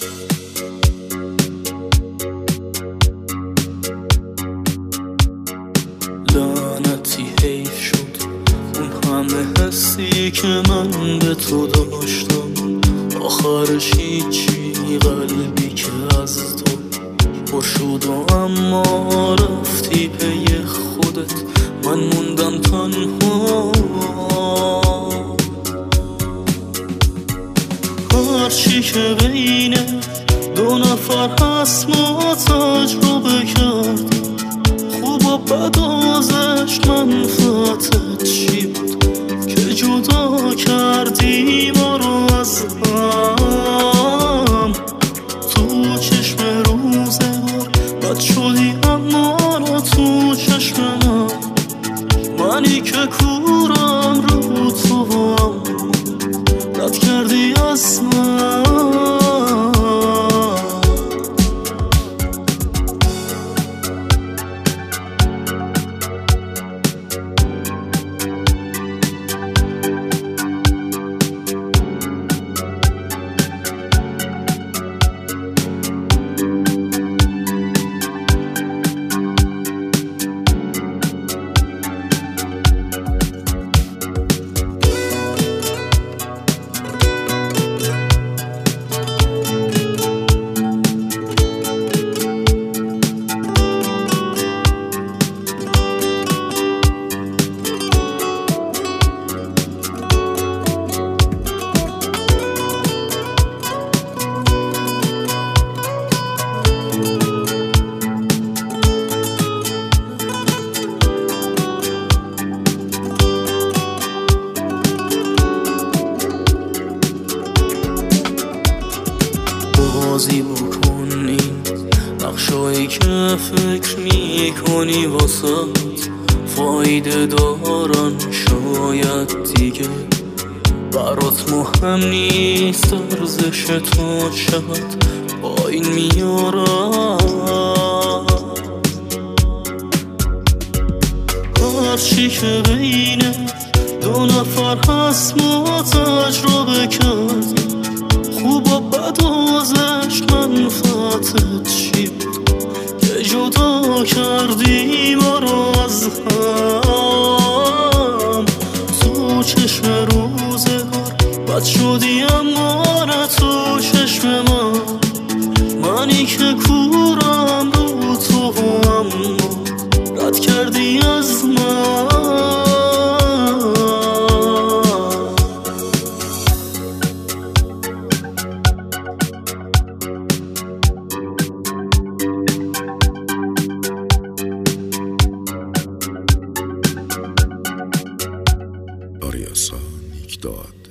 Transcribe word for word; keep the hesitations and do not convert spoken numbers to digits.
لعنتی حیف شد اون همه حسی که من به تو داشتم، آخرش هیچی، قلبی که از تو پر شد و اما رفتی پی خودت، من موندم تنها. هرچی که بین دو نفر هست ما تجربه کردیم، خوب و بد ازش منفعتت چی بود که جدا کردی ما رو از هم؟ تو چشم روزگار بد شدی اما نه تو چشم من، منی که کورم رو تو هم رد کردی از من. بازی بکن این نقشایی که فکر میکنی واسد فایده دارن، شاید دیگه برات مهم نیست ارزش تو چقدر با این میارم. هرچی که بین دو نفر هست ما تجربه کردیم، خوب و بد ازش منفعتت چی بود که جدا کردی ما رو از هم؟ تو چشم روزگار بد شدی اما نه تو چشم من، منی که کورم رو تو هم رد کردی از من. Sonic dot